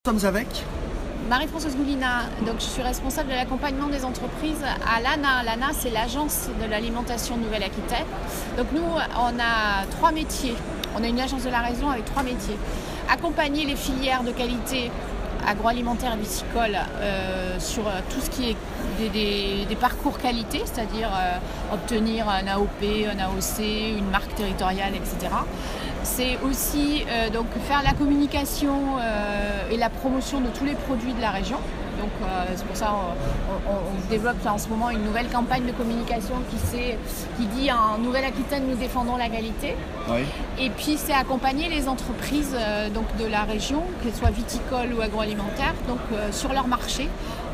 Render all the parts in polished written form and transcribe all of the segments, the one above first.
Nous sommes avec Marie-Françoise Goulina, donc je suis responsable de l'accompagnement des entreprises à l'ANA. L'ANA, c'est l'Agence de l'alimentation de Nouvelle-Aquitaine. Donc nous, on a 3 métiers. On a une agence de la région avec 3 métiers. Accompagner les filières de qualité agroalimentaire et viticole sur tout ce qui est des parcours qualité, c'est-à-dire obtenir un AOP, un AOC, une marque territoriale, etc. C'est aussi donc faire la communication et la promotion de tous les produits de la région. Donc c'est pour ça on développe en ce moment une nouvelle campagne de communication qui dit en Nouvelle-Aquitaine nous défendons la qualité. Oui. Et puis c'est accompagner les entreprises donc de la région, qu'elles soient viticoles ou agroalimentaires, donc sur leur marché.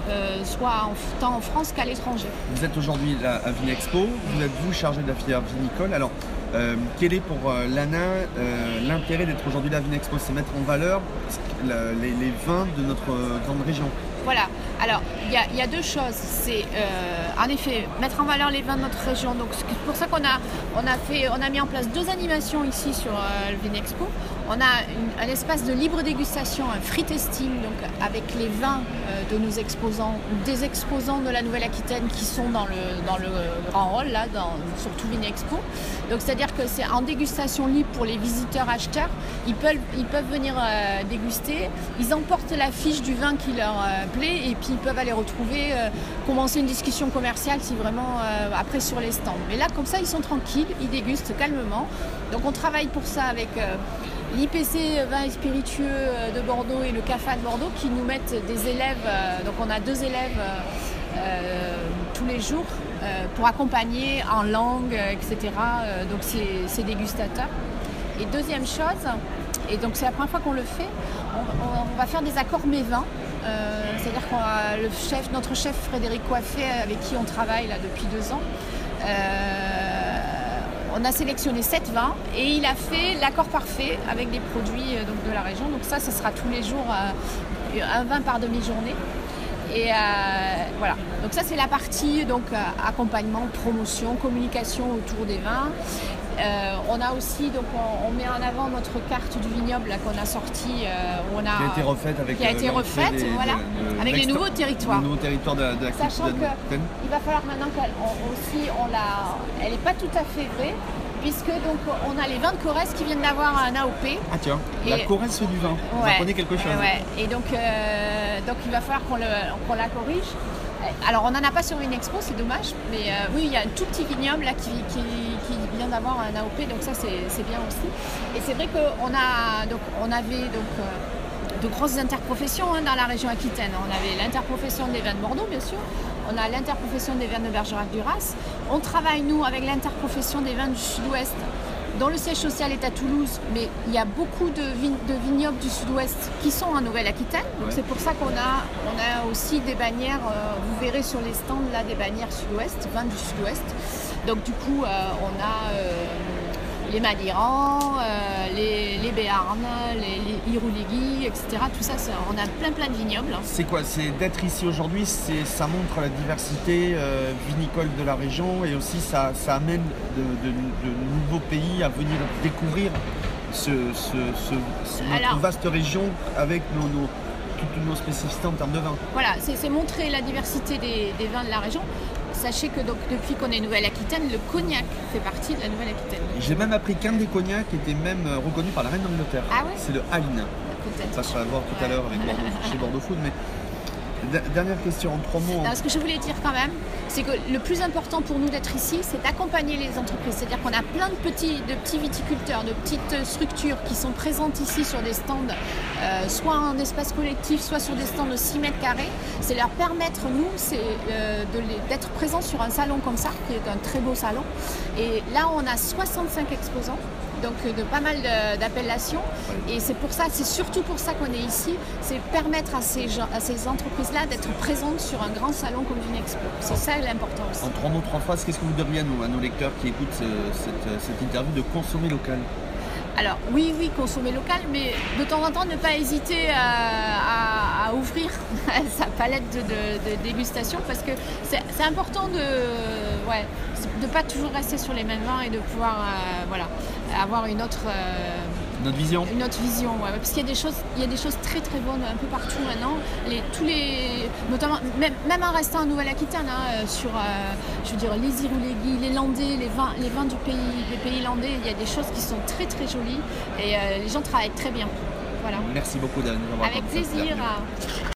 Tant en France qu'à l'étranger. Vous êtes aujourd'hui à Vinexpo, vous êtes chargé de la filière vinicole. Alors, quel est pour l'ANA l'intérêt d'être aujourd'hui à Vinexpo? C'est mettre en valeur les vins de notre grande région. Voilà, alors il y a deux choses. C'est en effet mettre en valeur les vins de notre région. Donc c'est pour ça qu'on a mis en place 2 animations ici sur le Vinexpo. On a un espace de libre dégustation, un free tasting, donc avec les vins de nos exposants, des exposants de la Nouvelle-Aquitaine qui sont dans le grand hall, là, sur tout Vinexpo. Donc c'est-à-dire que c'est en dégustation libre pour les visiteurs acheteurs. Ils peuvent venir déguster. Ils emportent la fiche du vin qui leur plaît et puis ils peuvent aller retrouver, commencer une discussion commerciale si vraiment après sur les stands. Mais là, comme ça, ils sont tranquilles, ils dégustent calmement. Donc on travaille pour ça avec l'IPC Vins et Spiritueux de Bordeaux et le CAFA de Bordeaux qui nous mettent des élèves. Donc on a 2 élèves tous les jours pour accompagner en langue, etc. Donc ces dégustateurs. Et deuxième chose, et donc c'est la première fois qu'on le fait, on va faire des accords mévins. C'est-à-dire que notre chef Frédéric Coiffé, avec qui on travaille là depuis 2 ans, on a sélectionné 7 vins et il a fait l'accord parfait avec des produits donc, de la région. Donc ça sera tous les jours un vin par demi-journée. Et voilà, donc ça c'est la partie donc, accompagnement, promotion, communication autour des vins. On a aussi, donc on met en avant notre carte du vignoble qu'on a sortie, qui a été refaite avec, avec les nouveaux territoires. Les nouveaux territoires de la Sachant qu'il va falloir maintenant elle n'est pas tout à fait vraie, puisque donc on a les vins de Corrèze qui viennent d'avoir un AOP. Ah tiens, la Corrèze fait du vin, vous apprenez quelque chose. Et donc il va falloir qu'on la corrige. Alors on n'en a pas sur une expo, c'est dommage, mais oui, il y a un tout petit vignoble là qui vient d'avoir un AOP, donc ça c'est bien aussi. Et c'est vrai qu'on avait de grosses interprofessions dans la région Aquitaine. On avait l'interprofession des vins de Bordeaux, bien sûr. On a l'interprofession des vins de Bergerac-Duras. On travaille, nous, avec l'interprofession des vins du Sud-Ouest, dont le siège social est à Toulouse, mais il y a beaucoup de vignobles du Sud-Ouest qui sont en Nouvelle-Aquitaine. Donc c'est pour ça qu'on a aussi des bannières, vous verrez sur les stands là des bannières Sud-Ouest, vins du Sud-Ouest. Donc du coup, on a les Madirans, les Béarn, les Irouligui, etc. Tout ça, on a plein de vignobles. C'est quoi? C'est d'être ici aujourd'hui, ça montre la diversité vinicole de la région et aussi ça amène de nouveaux pays à venir découvrir notre vaste région avec toutes nos spécificités en termes de vin. Voilà, c'est montrer la diversité des vins de la région. Sachez que donc, depuis qu'on est Nouvelle-Aquitaine, le cognac fait partie de la Nouvelle-Aquitaine. J'ai même appris qu'un des cognacs était même reconnu par la reine d'Angleterre. Ah ouais? C'est le Haline. Ça sera à voir tout à l'heure avec chez Bordeaux Food. Mais dernière question en 3 mots. Alors, ce que je voulais dire quand même, c'est que le plus important pour nous d'être ici, c'est d'accompagner les entreprises. C'est-à-dire qu'on a plein de petits viticulteurs, de petites structures qui sont présentes ici sur des stands, soit en espace collectif, soit sur des stands de 6 mètres carrés. C'est leur permettre, nous, d'être présents sur un salon comme ça, qui est un très beau salon. Et là, on a 65 exposants. Donc de pas mal d'appellations, et c'est surtout pour ça qu'on est ici, c'est permettre à ces entreprises-là d'être présentes sur un grand salon comme Vinexpo. C'est ça l'important aussi. En 3 mots, 3 phrases, qu'est-ce que vous diriez à nos lecteurs qui écoutent cette interview de consommer local? Alors oui, consommer local, mais de temps en temps ne pas hésiter à ouvrir sa palette de dégustation, parce que c'est important de ne pas toujours rester sur les mêmes vins et de pouvoir avoir une autre Notre vision. Notre vision, ouais, parce qu'il y a des choses très très bonnes un peu partout maintenant. Notamment, même en restant en Nouvelle-Aquitaine, sur, je veux dire, les Irouléguy, les Landais, les vins des pays landais, il y a des choses qui sont très très jolies et les gens travaillent très bien. Voilà. Merci beaucoup de nous avoir Avec plaisir.